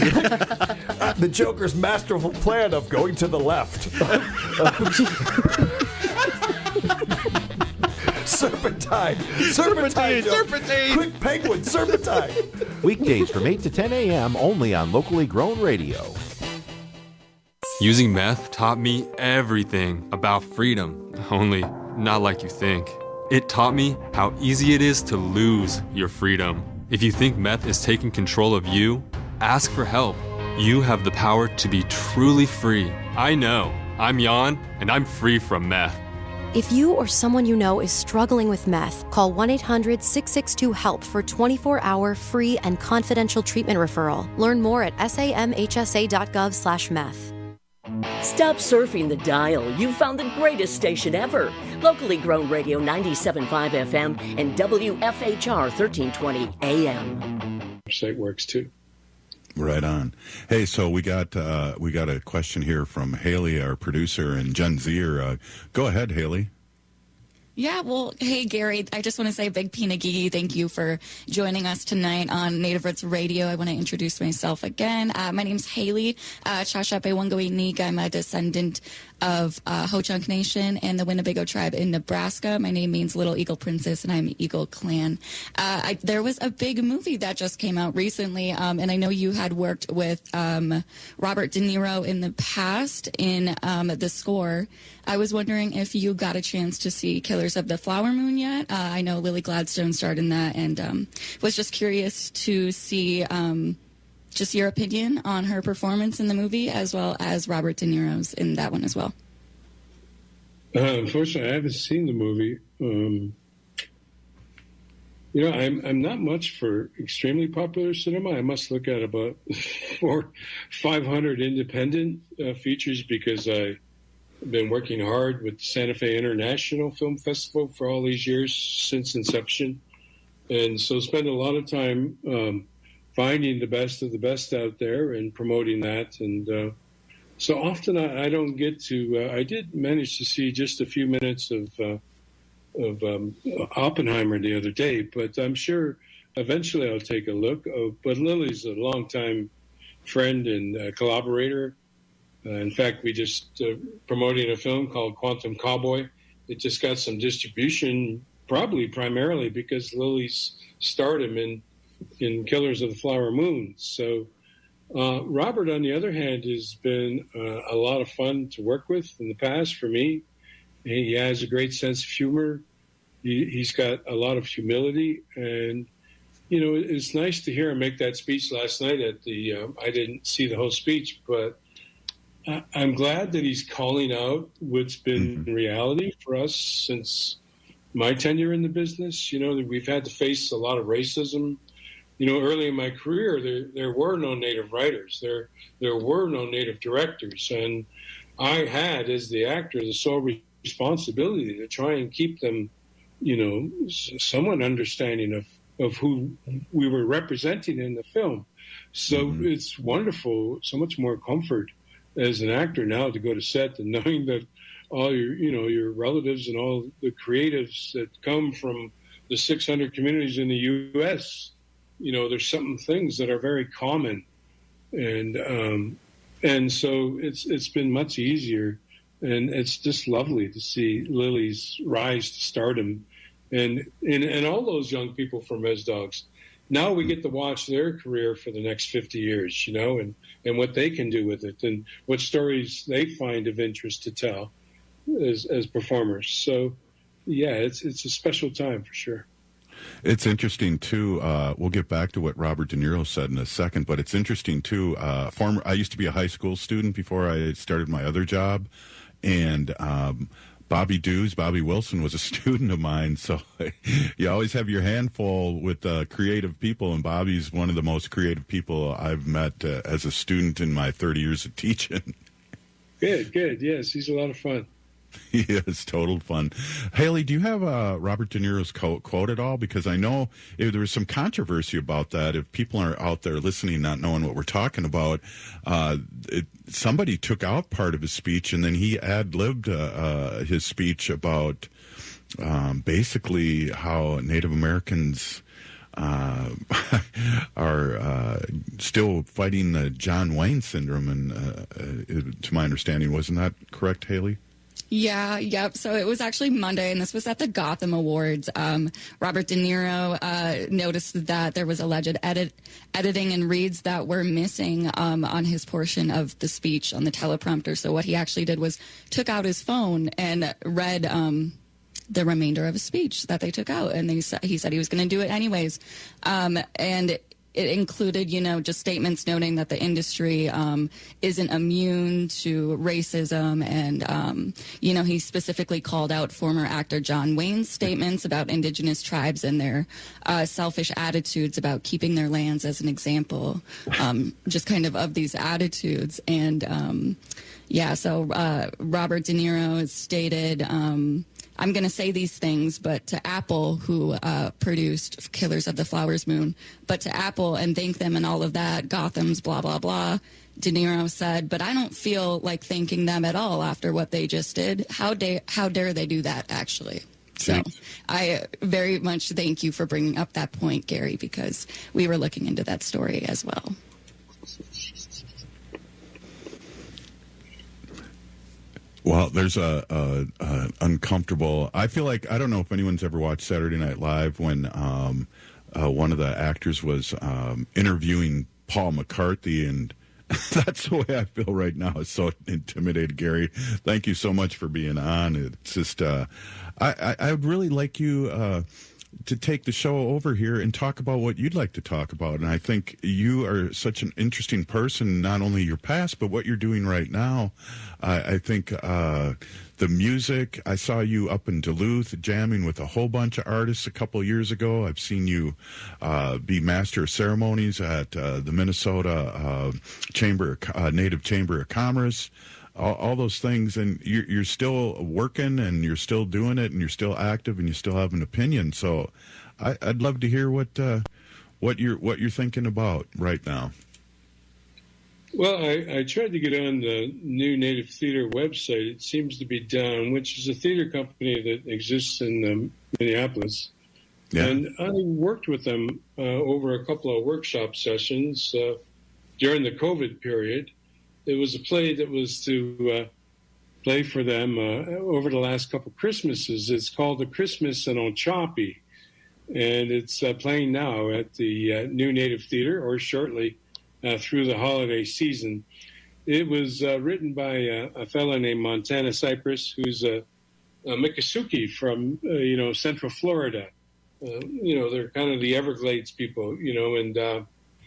The Joker's masterful plan of going to the left. Serpentine. Serpentine. Serpentine. Quick penguin. Serpentine. Weekdays from eight to ten a.m. only on locally grown radio. Using meth taught me everything about freedom, only not like you think. It taught me how easy it is to lose your freedom. If you think meth is taking control of you, ask for help. You have the power to be truly free. I know. I'm Jan, and I'm free from meth. If you or someone you know is struggling with meth, call one eight hundred six six two HELP for twenty-four hour free and confidential treatment referral. Learn more at samhsa.gov slash meth. Stop surfing the dial. You've found the greatest station ever. Locally grown radio ninety-seven point five F M and W F H R thirteen twenty A M. Site works too. Right on. Hey, so we got uh, we got a question here from Haley, our producer, and Jen Zier. Uh, go ahead, Haley. Yeah, well, hey, Gary, I just want to say big pinagigi. Thank you for joining us tonight on Native Roots Radio. I want to introduce myself again. Uh, my name's Haley uh, Chashape Wangoinik. I'm a descendant of uh, Ho-Chunk Nation and the Winnebago tribe in Nebraska. My name means Little Eagle Princess, and I'm Eagle Clan. Uh, I, there was a big movie that just came out recently, um, and I know you had worked with um, Robert De Niro in the past in um, the score. I was wondering if you got a chance to see Killers of the Flower Moon yet. Uh, I know Lily Gladstone starred in that, and um, was just curious to see um, just your opinion on her performance in the movie, as well as Robert De Niro's in that one as well. Uh, unfortunately, I haven't seen the movie. Um, you know, I'm I'm not much for extremely popular cinema. I must look at about four, five hundred independent uh, features because I. I've been working hard with the Santa Fe International Film Festival for all these years since inception. And so spend a lot of time um, finding the best of the best out there and promoting that. And uh, so often I, I don't get to, uh, I did manage to see just a few minutes of, uh, of um, Oppenheimer the other day, but I'm sure eventually I'll take a look. Uh, but Lily's a longtime friend and uh, collaborator. Uh, in fact, we just uh, promoting a film called Quantum Cowboy. It just got some distribution, probably primarily because Lily's stardom in in Killers of the Flower Moon. So uh, Robert, on the other hand, has been uh, a lot of fun to work with in the past for me. He has a great sense of humor. He, he's got a lot of humility, and you know, it's nice to hear him make that speech last night at the. Um, I didn't see the whole speech, but. I'm glad that he's calling out what's been mm-hmm. reality for us since my tenure in the business. You know, we've had to face a lot of racism. You know, early in my career, there there were no Native writers. There there were no Native directors. And I had, as the actor, the sole responsibility to try and keep them, you know, somewhat understanding of, of who we were representing in the film. So mm-hmm. it's wonderful, so much more comfort as an actor now to go to set and knowing that all your, you know, your relatives and all the creatives that come from the six hundred communities in the U S, you know, there's some things that are very common. And, um, and so it's, it's been much easier, and it's just lovely to see Lily's rise to stardom and, and, and all those young people from Res Dogs. Now we get to watch their career for the next fifty years, you know, and, and what they can do with it and what stories they find of interest to tell as, as performers. So, yeah, it's it's a special time for sure. It's interesting, too. Uh, we'll get back to what Robert De Niro said in a second, but it's interesting, too. Uh, former, I used to be a high school student before I started my other job, and um, Bobby Dews, Bobby Wilson, was a student of mine, so you always have your handful with uh, creative people, and Bobby's one of the most creative people I've met uh, as a student in my thirty years of teaching. Good, good. Yes, he's a lot of fun. He is total fun. Haley, do you have uh, Robert De Niro's quote, quote at all? Because I know if there was some controversy about that. If people are out there listening, not knowing what we're talking about, uh, it, somebody took out part of his speech, and then he ad-libbed uh, uh, his speech about um, basically how Native Americans uh, are uh, still fighting the John Wayne syndrome. And uh, uh, to my understanding, wasn't that correct, Haley? Yeah, yep. So it was actually Monday, and this was at the Gotham Awards. Um, Robert De Niro uh, noticed that there was alleged edit, editing and reads that were missing um, on his portion of the speech on the teleprompter. So what he actually did was took out his phone and read um, the remainder of his speech that they took out, and they sa- he said he was going to do it anyways. Um, and it, It included, you know, just statements noting that the industry um, isn't immune to racism. And, um, you know, he specifically called out former actor John Wayne's statements about indigenous tribes and their uh, selfish attitudes about keeping their lands as an example, um, just kind of of these attitudes. And, um, yeah, so uh, Robert De Niro stated... Um, I'm going to say these things, but to Apple, who uh, produced Killers of the Flowers Moon, but to Apple and thank them and all of that, Gotham's blah, blah, blah, De Niro said, but I don't feel like thanking them at all after what they just did. How, da- how dare they do that, actually? So I very much thank you for bringing up that point, Gary, because we were looking into that story as well. Well, there's a, a, a uncomfortable. I feel like I don't know if anyone's ever watched Saturday Night Live when um, uh, one of the actors was um, interviewing Paul McCartney, and that's the way I feel right now. It's so intimidated, Gary. Thank you so much for being on. It's just uh, I, I I would really like you uh, to take the show over here and talk about what you'd like to talk about. And I think you are such an interesting person, not only your past, but what you're doing right now. I, I think uh, the music, I saw you up in Duluth jamming with a whole bunch of artists a couple of years ago. I've seen you uh, be master of ceremonies at uh, the Minnesota uh, Chamber, uh, Native Chamber of Commerce. All, all those things, and you're, you're still working, and you're still doing it, and you're still active, and you still have an opinion. So, I, I'd love to hear what uh, what you're what you're thinking about right now. Well, I, I tried to get on the New Native Theater website. It seems to be down, which is a theater company that exists in um, Minneapolis. Yeah. And I worked with them uh, over a couple of workshop sessions uh, during the COVID period. It was a play that was to uh, play for them uh, over the last couple Christmases. It's called The Christmas in Ochapi, and it's uh, playing now at the uh, New Native Theater, or shortly uh, through the holiday season. It was uh, written by uh, a fellow named Montana Cypress, who's a, a Miccosukee from, uh, you know, Central Florida. Uh, you know, they're kind of the Everglades people, you know, and uh,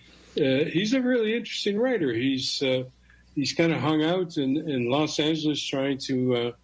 uh, he's a really interesting writer. He's... Uh, He's kind of hung out in, in Los Angeles trying to uh,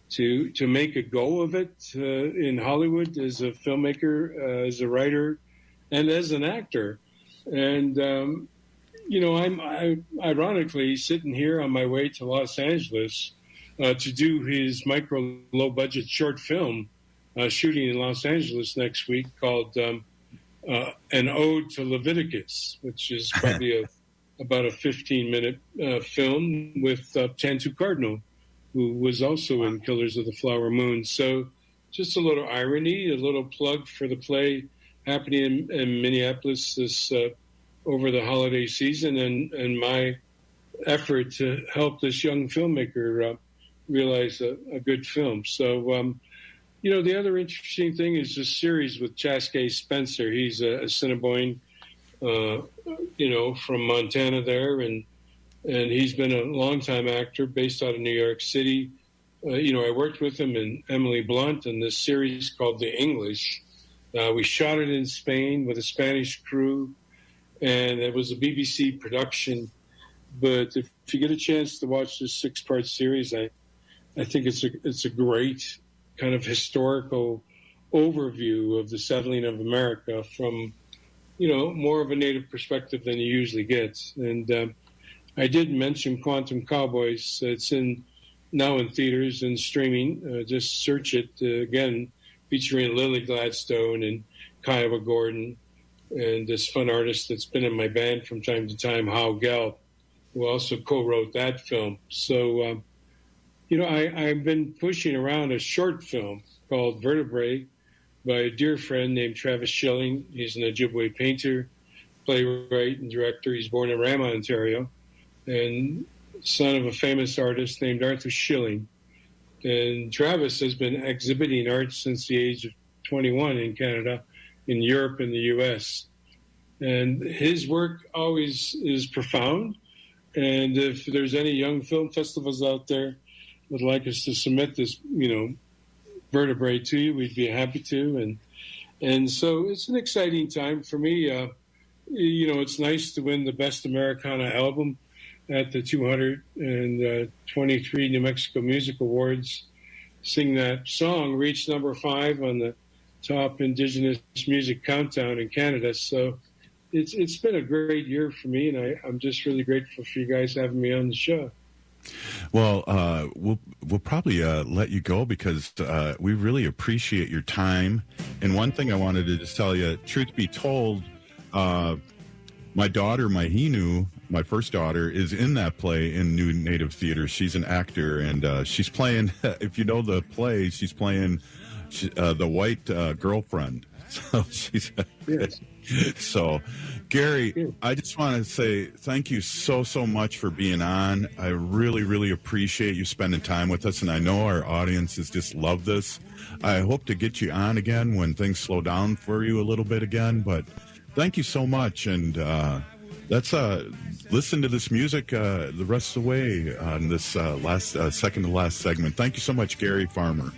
to to make a go of it uh, in Hollywood as a filmmaker, uh, as a writer, and as an actor. And, um, you know, I'm I, ironically sitting here on my way to Los Angeles uh, to do his micro low-budget short film uh, shooting in Los Angeles next week called um, uh, An Ode to Leviticus, which is probably a about a fifteen-minute uh, film with uh, Tantoo Cardinal, who was also in Killers of the Flower Moon. So just a little irony, a little plug for the play happening in, in Minneapolis this uh, over the holiday season, and, and my effort to help this young filmmaker uh, realize a, a good film. So, um, you know, the other interesting thing is this series with Chaskey Spencer. He's a, a Assiniboine, Uh, you know, from Montana there, and and he's been a longtime actor based out of New York City. Uh, you know, I worked with him and Emily Blunt in this series called The English. Uh, we shot it in Spain with a Spanish crew, and it was a B B C production. But if, if you get a chance to watch this six-part series, I I think it's a it's a great kind of historical overview of the settling of America from, you know, more of a Native perspective than you usually get. And um, I did mention Quantum Cowboys. It's in now in theaters and streaming. Uh, just search it uh, again, featuring Lily Gladstone and Kiowa Gordon and this fun artist that's been in my band from time to time, Hal Gelb, who also co-wrote that film. So, um, you know, I, I've been pushing around a short film called Vertebrae by a dear friend named Travis Schilling. He's an Ojibwe painter, playwright, and director. He's born in Rama, Ontario, and son of a famous artist named Arthur Schilling. And Travis has been exhibiting art since the age of twenty-one in Canada, in Europe, and the U S. And his work always is profound. And if there's any young film festivals out there that would like us to submit this, you know, Vertebrae to you, we'd be happy to. And and so it's an exciting time for me. Uh, you know, it's nice to win the Best Americana Album at the two hundred twenty-three New Mexico Music Awards. Sing that song, reached number five on the top Indigenous music countdown in Canada. So it's it's been a great year for me, and I, I'm just really grateful for you guys having me on the show. Well, uh, we'll we'll probably uh, let you go because uh, we really appreciate your time. And one thing I wanted to just tell you, truth be told, uh, my daughter, Mahinu, my first daughter, is in that play in New Native Theater. She's an actor, and uh, she's playing, if you know the play, she's playing she, uh, the white uh, girlfriend. So she's... Yes. So, Gary, I just want to say thank you so, so much for being on. I really, really appreciate you spending time with us, and I know our audiences just love this. I hope to get you on again when things slow down for you a little bit again, but thank you so much, and uh, let's uh, listen to this music uh, the rest of the way on this uh, last uh, second to last segment. Thank you so much, Gary Farmer.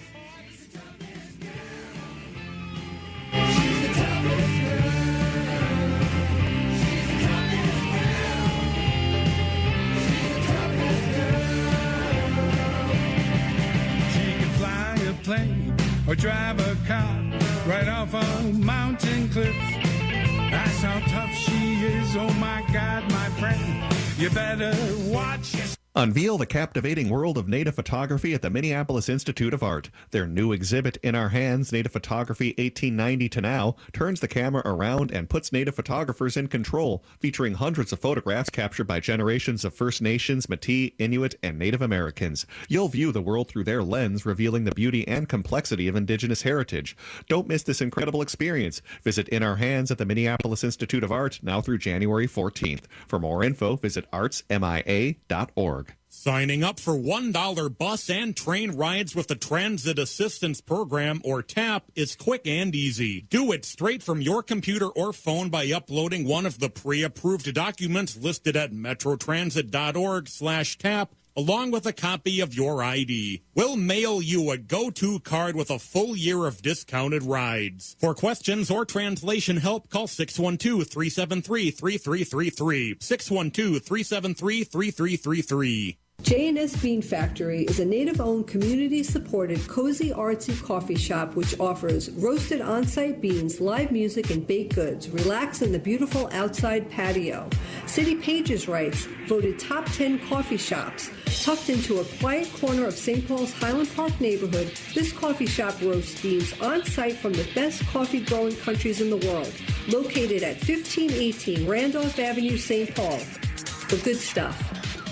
Or drive a car right off a mountain cliff. That's how tough she is. Oh my God, my friend, you better watch yourself. Unveil the captivating world of native photography at the Minneapolis Institute of Art. Their new exhibit, In Our Hands, Native Photography eighteen ninety to Now, turns the camera around and puts native photographers in control, featuring hundreds of photographs captured by generations of First Nations, Métis, Inuit, and Native Americans. You'll view the world through their lens, revealing the beauty and complexity of Indigenous heritage. Don't miss this incredible experience. Visit In Our Hands at the Minneapolis Institute of Art now through January fourteenth. For more info, visit arts m i a dot org. Signing up for one dollar bus and train rides with the Transit Assistance Program, or TAP, is quick and easy. Do it straight from your computer or phone by uploading one of the pre-approved documents listed at metrotransit.org slash TAP, along with a copy of your I D. We'll mail you a go-to card with a full year of discounted rides. For questions or translation help, call six one two, three seven three, three three three three, six one two, three seven three, three three three three. J and S Bean Factory is a native-owned, community-supported, cozy, artsy coffee shop which offers roasted on-site beans, live music, and baked goods. Relax in the beautiful outside patio. City Pages writes, voted top ten coffee shops. Tucked into a quiet corner of Saint Paul's Highland Park neighborhood, this coffee shop roasts beans on-site from the best coffee-growing countries in the world. Located at fifteen eighteen Randolph Avenue, Saint Paul. The good stuff.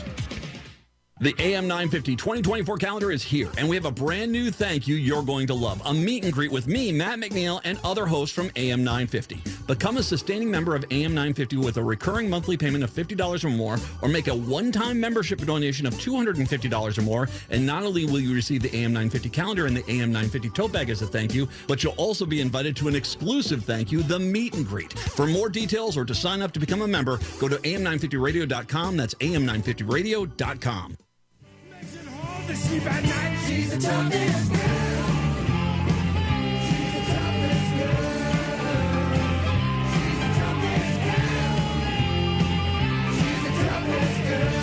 The A M nine fifty twenty twenty-four calendar is here, and we have a brand new thank you you're going to love. A meet and greet with me, Matt McNeil, and other hosts from A M nine fifty. Become a sustaining member of A M nine fifty with a recurring monthly payment of fifty dollars or more, or make a one-time membership donation of two hundred fifty dollars or more, and not only will you receive the A M nine fifty calendar and the A M nine fifty tote bag as a thank you, but you'll also be invited to an exclusive thank you, the meet and greet. For more details or to sign up to become a member, go to A M nine fifty radio dot com. That's A M nine fifty radio dot com. To sleep at night, she's the toughest girl. She's the toughest girl. She's the toughest girl. She's the toughest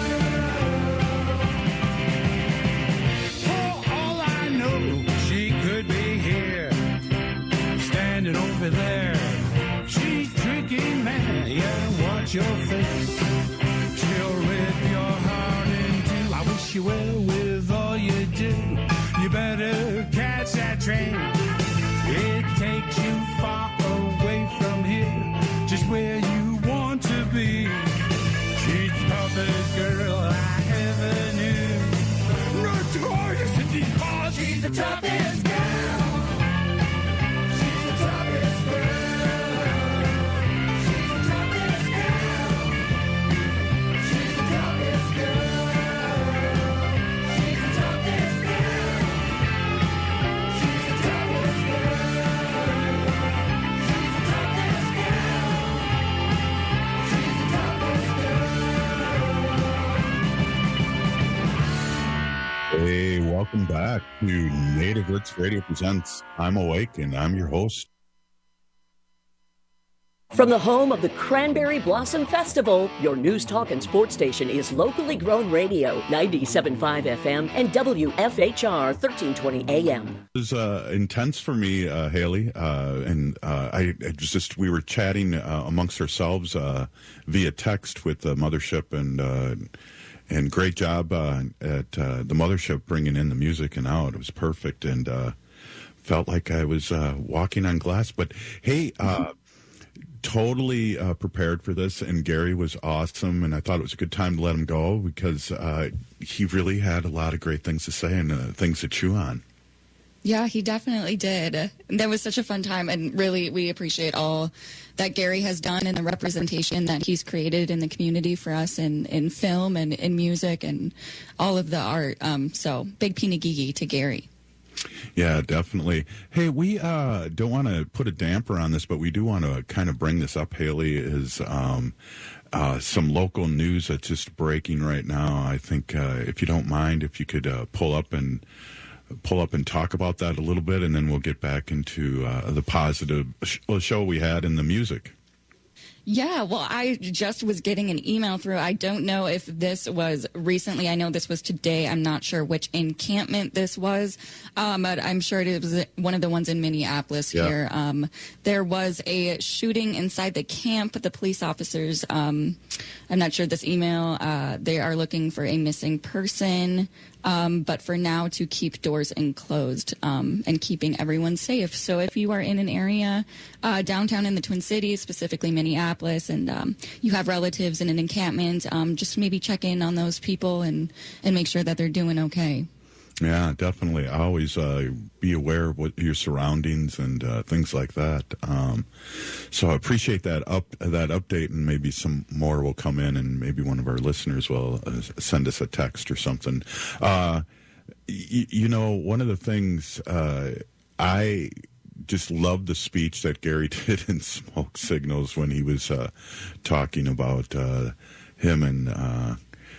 girl. For all I know, she could be here, standing over there. She's tricky, man. Yeah, watch your face. She'll rip your heart in two. I wish you well with. You do, you better catch that train. It takes you far away from here, just where you want to be. She's the toughest girl I ever knew. Notorious in these bars, she's the toughest girl. She's the toughest girl. She's the toughest girl. She's the toughest girl. Hey, welcome back to Native Roots Radio Presents I'm Awake, and I'm your host. From the home of the Cranberry Blossom Festival, your news, talk, and sports station is locally grown radio, ninety-seven point five F M and W F H R thirteen twenty A M. It was uh, intense for me, uh, Haley, uh, and uh, I, I just we were chatting uh, amongst ourselves uh, via text with the mothership, and uh, and great job uh, at uh, the mothership bringing in the music and out. It was perfect, and uh, felt like I was uh, walking on glass. But hey, uh, totally uh, prepared for this, and Gary was awesome, and I thought it was a good time to let him go because uh, he really had a lot of great things to say and uh, things to chew on. Yeah, he definitely did. That was such a fun time, and really we appreciate all that Gary has done and the representation that he's created in the community for us in, in film and in music and all of the art. Um, so big pinagigi to Gary. Yeah, definitely. Hey, we uh, don't want to put a damper on this, but we do want to kind of bring this up, Haley, is um, uh, some local news that's just breaking right now. I think uh, if you don't mind, if you could uh, pull up and pull up and talk about that a little bit, and then we'll get back into uh, the positive sh- show we had in the music. Yeah, well, I just was getting an email through. I don't know if this was recently. I know this was today. I'm not sure which encampment this was, um, but I'm sure it was one of the ones in Minneapolis Yeah. here. Um, there was a shooting inside the camp. The police officers, um, I'm not sure this email, uh, they are looking for a missing person. Um, but for now, to keep doors enclosed um, and keeping everyone safe. So if you are in an area uh, downtown in the Twin Cities, specifically Minneapolis, and um, you have relatives in an encampment, um, just maybe check in on those people and, and make sure that they're doing okay. Yeah, definitely. Always uh, be aware of what your surroundings and uh, things like that. Um, so I appreciate that up that update, and maybe some more will come in, and maybe one of our listeners will uh, send us a text or something. Uh, y- you know, one of the things uh, I just love the speech that Gary did in Smoke Signals when he was uh, talking about uh, him and uh, uh,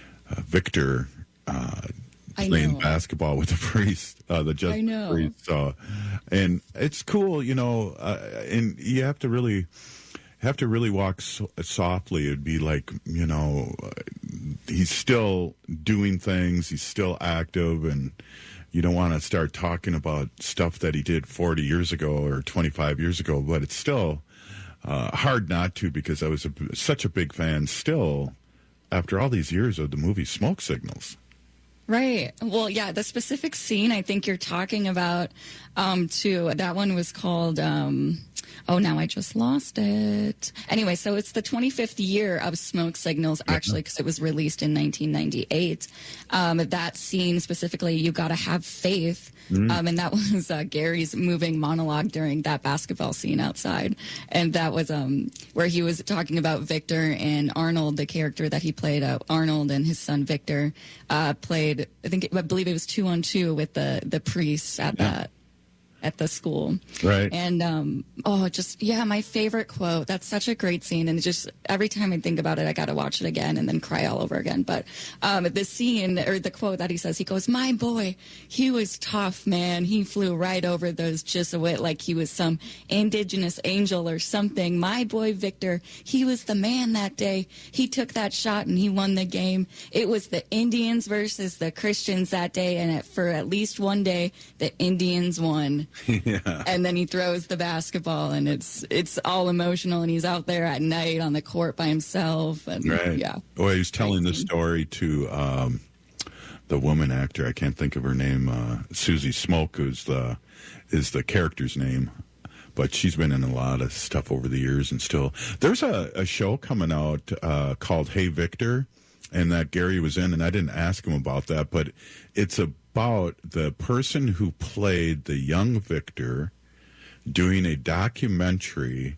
Victor. Uh, I playing know. basketball with the priest, uh, the just I know. priest. Uh, and it's cool, you know, uh, and you have to really have to really walk so- softly. It'd be like, you know, uh, he's still doing things. He's still active, and you don't want to start talking about stuff that he did forty years ago or twenty-five years ago, but it's still uh, hard not to, because I was a, such a big fan still after all these years of the movie Smoke Signals. Right. Well, yeah, the specific scene I think you're talking about, um, too, that one was called, um, oh, now I just lost it. Anyway, so it's the twenty-fifth year of Smoke Signals, actually, because it was released in nineteen ninety-eight. Um, that scene specifically, You Gotta Have Faith. Mm. Um, and that was uh, Gary's moving monologue during that basketball scene outside. And that was um, where he was talking about Victor and Arnold, the character that he played. Uh, Arnold and his son Victor uh, played, I think, I believe it was two on two with the, the priests at Yeah. that. At the school. Right. And, um, oh, just, yeah, my favorite quote. That's such a great scene. And it just, every time I think about it, I got to watch it again and then cry all over again. But um, the scene, or the quote that he says, he goes, "My boy, he was tough, man. He flew right over those Jesuit like he was some indigenous angel or something. My boy, Victor, he was the man that day. He took that shot and he won the game. It was the Indians versus the Christians that day. And it, for at least one day, the Indians won." Yeah. And then he throws the basketball, and it's it's all emotional, and he's out there at night on the court by himself. And Right. yeah. Well, he was telling the story to um, the woman actor. I can't think of her name. Uh, Susie Smoke, who's the is the character's name, but she's been in a lot of stuff over the years, and still there's a, a show coming out uh, called Hey Victor, and that Gary was in, and I didn't ask him about that, but it's about the person who played the young Victor doing a documentary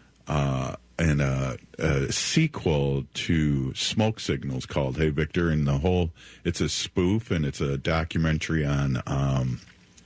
uh, and a, a sequel to Smoke Signals called Hey Victor, and the whole, it's a spoof, and it's a documentary on um,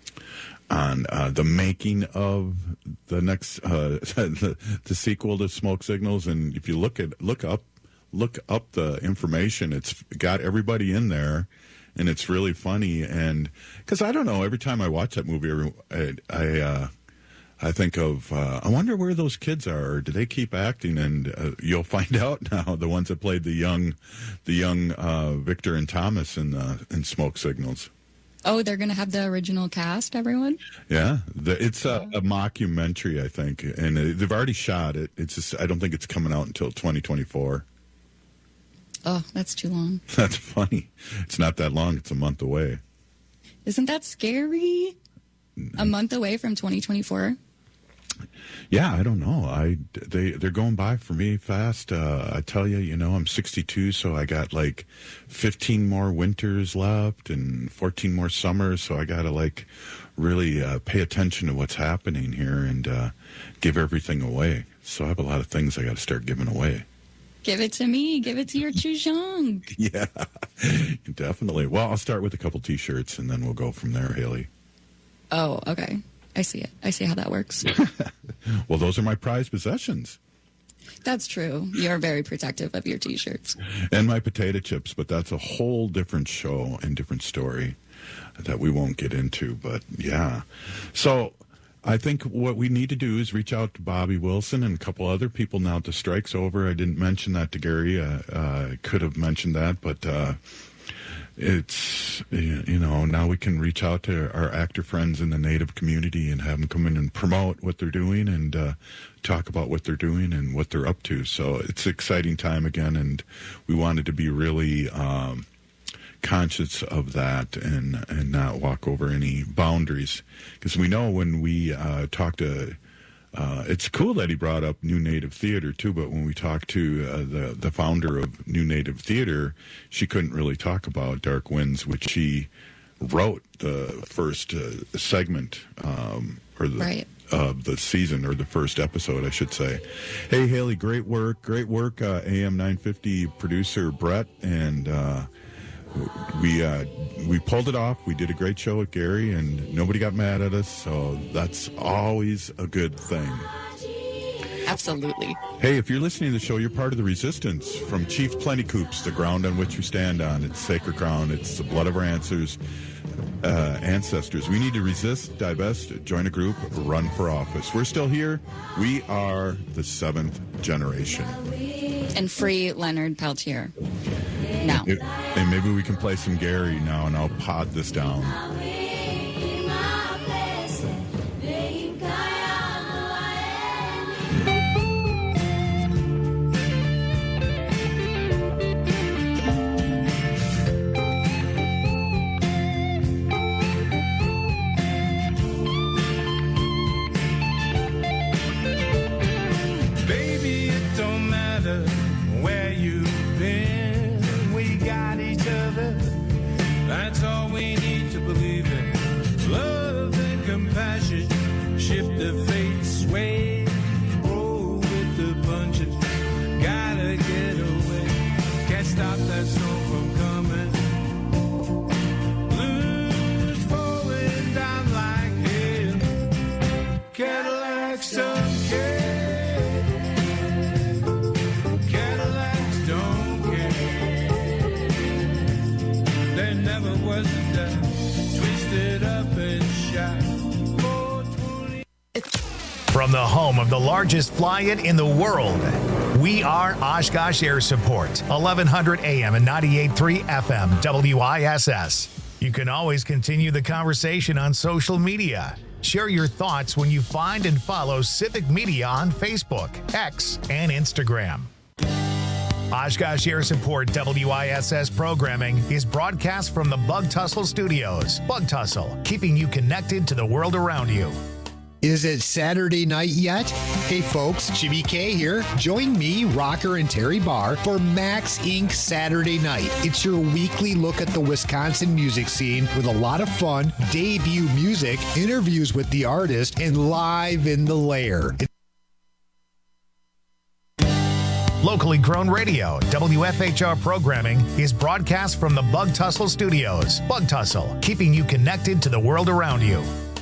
on uh, the making of the next uh, the, the sequel to Smoke Signals. And if you look at look up look up the information, it's got everybody in there, and it's really funny. And because I don't know, every time I watch that movie, I I, uh, I think of uh, I wonder where those kids are. Or do they keep acting? And uh, you'll find out now. The ones that played the young the young uh, Victor and Thomas in the in Smoke Signals. Oh, they're going to have the original cast, everyone? Yeah, the, it's a, a mockumentary, I think, and uh, they've already shot it. It's just, I don't think it's coming out until twenty twenty-four. Oh, that's too long. That's funny. It's not that long. It's a month away. Isn't that scary? A month away from twenty twenty-four? Yeah, I don't know. I they they're going by for me fast. Uh, I tell you, you know, I'm sixty-two, so I got like fifteen more winters left and fourteen more summers. So I got to like really uh, pay attention to what's happening here and uh, give everything away. So I have a lot of things I got to start giving away. Give it to me. Give it to your Chuzhong. Yeah, definitely. Well, I'll start with a couple T-shirts and then we'll go from there, Haley. Oh, okay. I see it. I see how that works. Well, those are my prized possessions. That's true. You're very protective of your T-shirts. And my potato chips, but that's a whole different show and different story that we won't get into. But, yeah. So I think what we need to do is reach out to Bobby Wilson and a couple other people now to Strike's Over. I didn't mention that to Gary. Uh, uh, I could have mentioned that, but... Uh, It's, you know, now we can reach out to our actor friends in the Native community and have them come in and promote what they're doing and uh, talk about what they're doing and what they're up to. So it's an exciting time again, and we wanted to be really um, conscious of that and, and not walk over any boundaries. Because we know when we uh, talk to... Uh, it's cool that he brought up New Native Theater, too, but when we talked to uh, the, the founder of New Native Theater, she couldn't really talk about Dark Winds, which she wrote the first uh, segment um, or the, right. of the season, or the first episode, I should say. Hey, Haley, great work. Great work, uh, A M nine fifty producer Brett, and uh, we uh, we pulled it off. We did a great show with Gary, and nobody got mad at us, so that's always a good thing. Absolutely. Hey, if you're listening to the show, you're part of the resistance. From Chief Plentycoops, the ground on which we stand on. It's sacred ground. It's the blood of our ancestors. Uh, ancestors. We need to resist, divest, join a group, run for office. We're still here. We are the seventh generation. And free Leonard Peltier. Now. It, and maybe we can play some Gary now, and I'll pod this down. Baby, it don't matter where you've been. We got each other. That's all we need to believe in. Love and compassion. Shift the fate, sway. Roll with the punches. Gotta get away. Can't stop that song from coming. Blues falling down like hail. Cadillacs don't care. Cadillacs don't care. There never was a doubt. Twisted up and shot. From the home of the largest fly-in in the world, we are Oshkosh Air Support, eleven hundred A M and ninety-eight point three F M, W I S S. You can always continue the conversation on social media. Share your thoughts when you find and follow Civic Media on Facebook, X, and Instagram. Oshkosh Air Support W I S S programming is broadcast from the Bug Tussle Studios. Bug Tussle, keeping you connected to the world around you. Is it Saturday night yet? Hey folks, Jimmy K here. Join me, Rocker, and Terry Barr for Max Incorporated. Saturday Night. It's your weekly look at the Wisconsin music scene with a lot of fun, debut music, interviews with the artist, and live in the lair. Locally grown radio, W F H R programming is broadcast from the Bug Tussle Studios. Bug Tussle, keeping you connected to the world around you.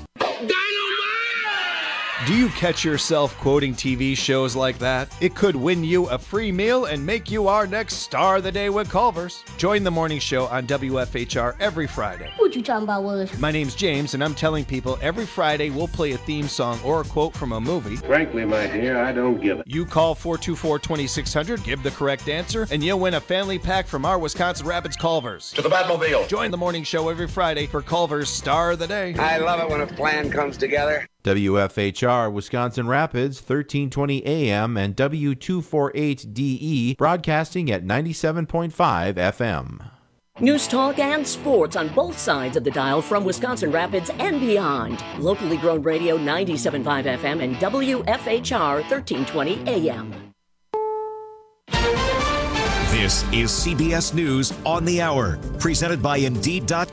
Do you catch yourself quoting T V shows like that? It could win you a free meal and make you our next star of the day with Culver's. Join the morning show on W F H R every Friday. What you talking about, Willis? My name's James, and I'm telling people every Friday we'll play a theme song or a quote from a movie. Frankly, my dear, I don't give it. You call four two four, two six zero zero, give the correct answer, and you'll win a family pack from our Wisconsin Rapids Culver's. To the Batmobile. Join the morning show every Friday for Culver's Star of the Day. I love it when a plan comes together. W F H R Wisconsin Rapids, thirteen twenty A M and W two forty-eight D E, broadcasting at ninety-seven point five F M. News talk and sports on both sides of the dial from Wisconsin Rapids and beyond. Locally grown radio ninety-seven point five F M and W F H R thirteen twenty A M. This is C B S News on the Hour, presented by Indeed dot